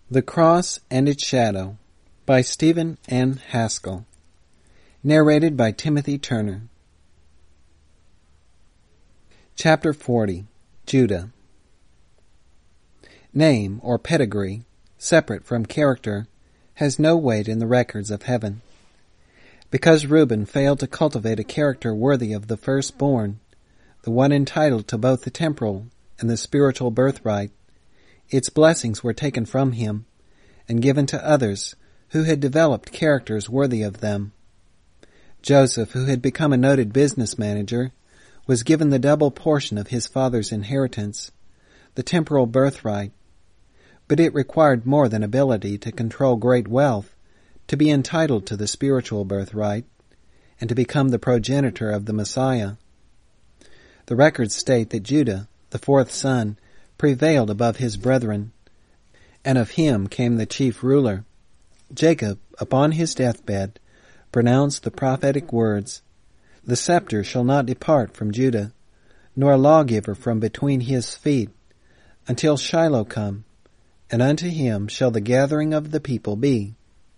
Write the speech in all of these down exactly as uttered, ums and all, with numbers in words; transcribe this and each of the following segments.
The Cross and Its Shadow by Stephen N. Haskell. Narrated by Timothy Turner. Chapter forty. Judah. Name or pedigree, separate from character, has no weight in the records of heaven. Because Reuben failed to cultivate a character worthy of the firstborn, the one entitled to both the temporal and the spiritual birthright, its blessings were taken from him and given to others who had developed characters worthy of them. Joseph, who had become a noted business manager, was given the double portion of his father's inheritance, the temporal birthright, but it required more than ability to control great wealth to be entitled to the spiritual birthright and to become the progenitor of the Messiah. The records state that Judah, the fourth son, prevailed above his brethren, and of him came the chief ruler. Jacob, upon his deathbed, pronounced the prophetic words, "The scepter shall not depart from Judah, nor a lawgiver from between his feet, until Shiloh come, and unto him shall the gathering of the people be."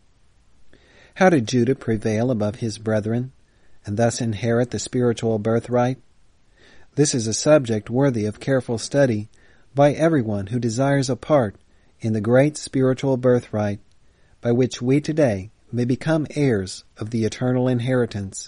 How did Judah prevail above his brethren, and thus inherit the spiritual birthright? This is a subject worthy of careful study by everyone who desires a part in the great spiritual birthright by which we today may become heirs of the eternal inheritance.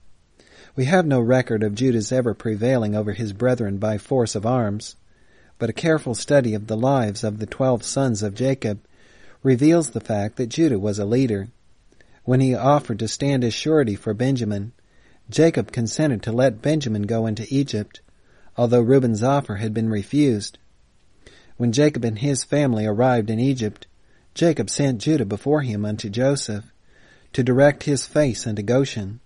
We have no record of Judah's ever prevailing over his brethren by force of arms, but a careful study of the lives of the twelve sons of Jacob reveals the fact that Judah was a leader. When he offered to stand as surety for Benjamin, Jacob consented to let Benjamin go into Egypt, although Reuben's offer had been refused. When Jacob and his family arrived in Egypt, Jacob sent Judah before him unto Joseph, to direct his face unto Goshen.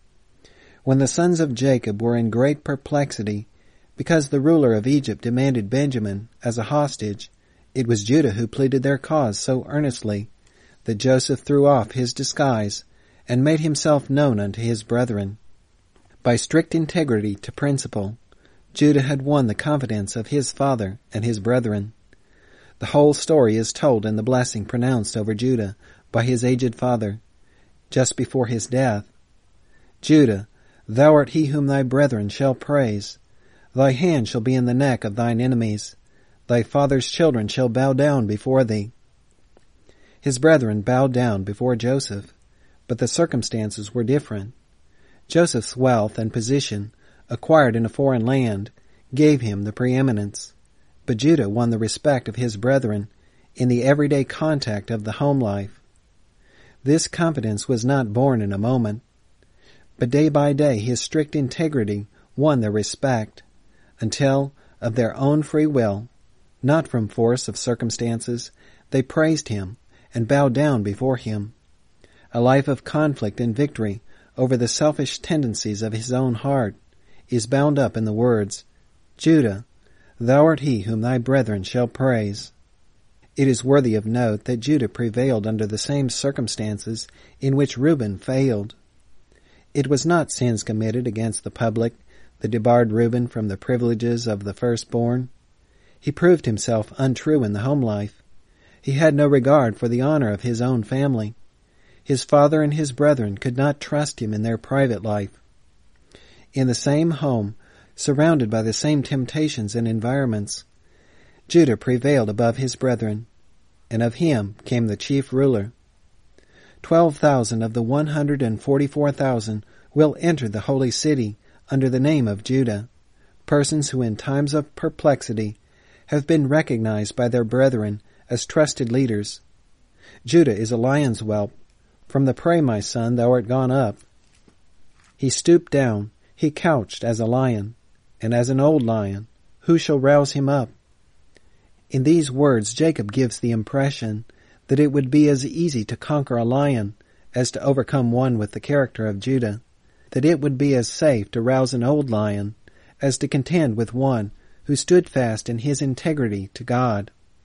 When the sons of Jacob were in great perplexity, because the ruler of Egypt demanded Benjamin as a hostage, it was Judah who pleaded their cause so earnestly that Joseph threw off his disguise and made himself known unto his brethren. By strict integrity to principle, Judah had won the confidence of his father and his brethren. The whole story is told in the blessing pronounced over Judah by his aged father, just before his death. "Judah, thou art he whom thy brethren shall praise. Thy hand shall be in the neck of thine enemies. Thy father's children shall bow down before thee." His brethren bowed down before Joseph, but the circumstances were different. Joseph's wealth and position, acquired in a foreign land, gave him the preeminence, but Judah won the respect of his brethren in the everyday contact of the home life. This confidence was not born in a moment, but day by day his strict integrity won their respect, until, of their own free will, not from force of circumstances, they praised him and bowed down before him. A life of conflict and victory over the selfish tendencies of his own heart is bound up in the words, "Judah, thou art he whom thy brethren shall praise." It is worthy of note that Judah prevailed under the same circumstances in which Reuben failed. It was not sins committed against the public that debarred Reuben from the privileges of the firstborn. He proved himself untrue in the home life. He had no regard for the honor of his own family. His father and his brethren could not trust him in their private life. In the same home, surrounded by the same temptations and environments, Judah prevailed above his brethren, and of him came the chief ruler. Twelve thousand of the one hundred and forty-four thousand will enter the holy city under the name of Judah, persons who in times of perplexity have been recognized by their brethren as trusted leaders. Judah is a lion's whelp. From the prey, my son, thou art gone up. He stooped down, he couched as a lion, and as an old lion, who shall rouse him up? In these words, Jacob gives the impression that it would be as easy to conquer a lion as to overcome one with the character of Judah, that it would be as safe to rouse an old lion as to contend with one who stood fast in his integrity to God.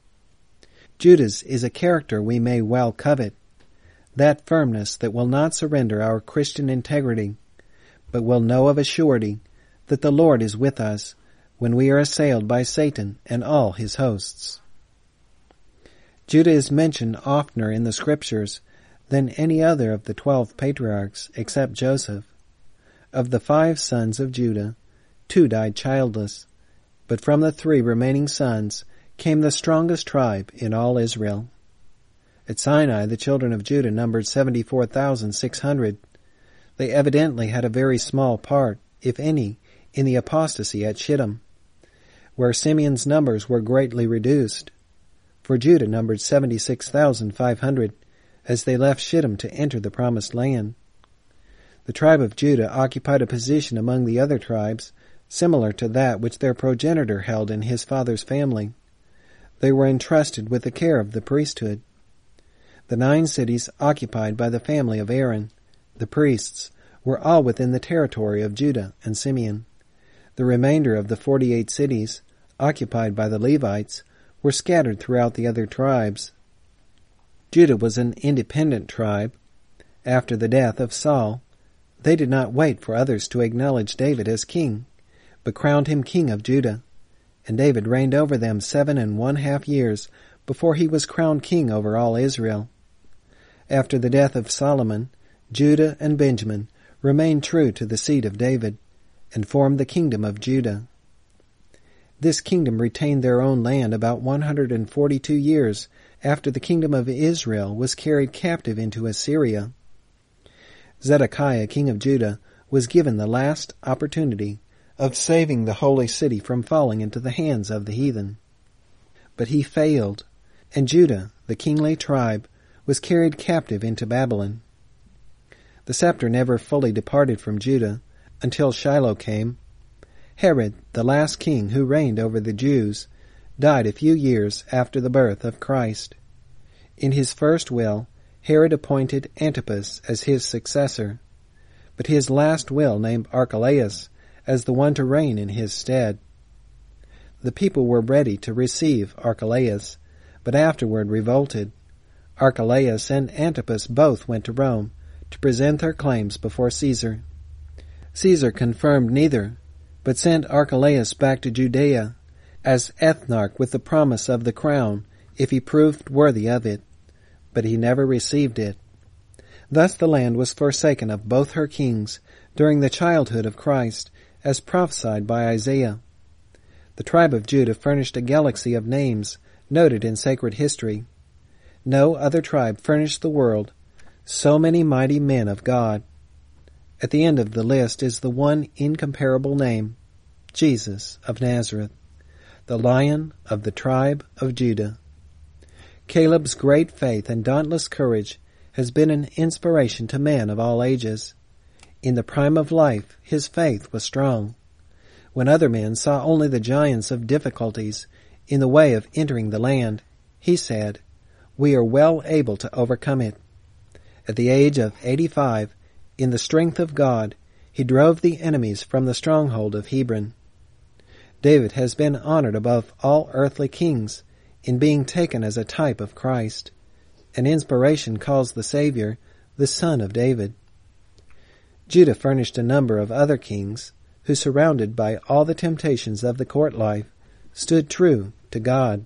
Judah's is a character we may well covet, that firmness that will not surrender our Christian integrity, but will know of a surety that the Lord is with us when we are assailed by Satan and all his hosts. Judah is mentioned oftener in the Scriptures than any other of the twelve patriarchs except Joseph. Of the five sons of Judah, two died childless, but from the three remaining sons came the strongest tribe in all Israel. At Sinai, the children of Judah numbered seventy-four thousand six hundred. They evidently had a very small part, if any, in the apostasy at Shittim, where Simeon's numbers were greatly reduced. For Judah numbered seventy-six thousand five hundred, as they left Shittim to enter the Promised Land. The tribe of Judah occupied a position among the other tribes similar to that which their progenitor held in his father's family. They were entrusted with the care of the priesthood. The nine cities occupied by the family of Aaron, the priests, were all within the territory of Judah and Simeon. The remainder of the forty-eight cities, occupied by the Levites, were scattered throughout the other tribes. Judah was an independent tribe. After the death of Saul, they did not wait for others to acknowledge David as king, but crowned him king of Judah, and David reigned over them seven and one half years before he was crowned king over all Israel. After the death of Solomon, Judah and Benjamin remained true to the seed of David, and formed the kingdom of Judah. This kingdom retained their own land about one hundred forty-two years after the kingdom of Israel was carried captive into Assyria. Zedekiah, king of Judah, was given the last opportunity of saving the holy city from falling into the hands of the heathen. But he failed, and Judah, the kingly tribe, was carried captive into Babylon. The scepter never fully departed from Judah until Shiloh came. Herod, the last king who reigned over the Jews, died a few years after the birth of Christ. In his first will, Herod appointed Antipas as his successor, but his last will named Archelaus as the one to reign in his stead. The people were ready to receive Archelaus, but afterward revolted. Archelaus and Antipas both went to Rome to present their claims before Caesar. Caesar confirmed neither, but sent Archelaus back to Judea as ethnarch with the promise of the crown if he proved worthy of it, but he never received it. Thus the land was forsaken of both her kings during the childhood of Christ, as prophesied by Isaiah. The tribe of Judah furnished a galaxy of names noted in sacred history. No other tribe furnished the world so many mighty men of God. At the end of the list is the one incomparable name, Jesus of Nazareth, the Lion of the tribe of Judah. Caleb's great faith and dauntless courage has been an inspiration to men of all ages. In the prime of life, his faith was strong. When other men saw only the giants of difficulties in the way of entering the land, he said, "We are well able to overcome it." At the age of eighty-five, in the strength of God, he drove the enemies from the stronghold of Hebron. David has been honored above all earthly kings in being taken as a type of Christ. An inspiration calls the Savior the Son of David. Judah furnished a number of other kings who, surrounded by all the temptations of the court life, stood true to God.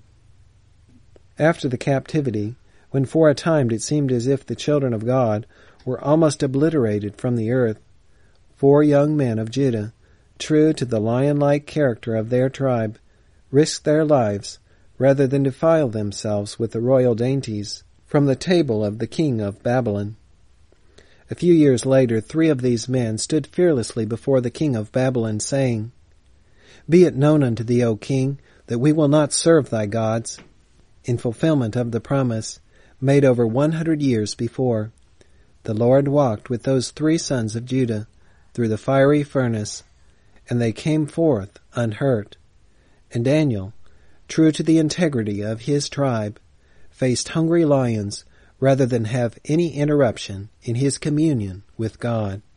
After the captivity, when for a time it seemed as if the children of God were almost obliterated from the earth, four young men of Judah, true to the lion-like character of their tribe, risked their lives rather than defile themselves with the royal dainties from the table of the king of Babylon. A few years later, three of these men stood fearlessly before the king of Babylon, saying, "Be it known unto thee, O king, that we will not serve thy gods," in fulfillment of the promise made over one hundred years before. The Lord walked with those three sons of Judah through the fiery furnace, and they came forth unhurt. And Daniel, true to the integrity of his tribe, faced hungry lions rather than have any interruption in his communion with God.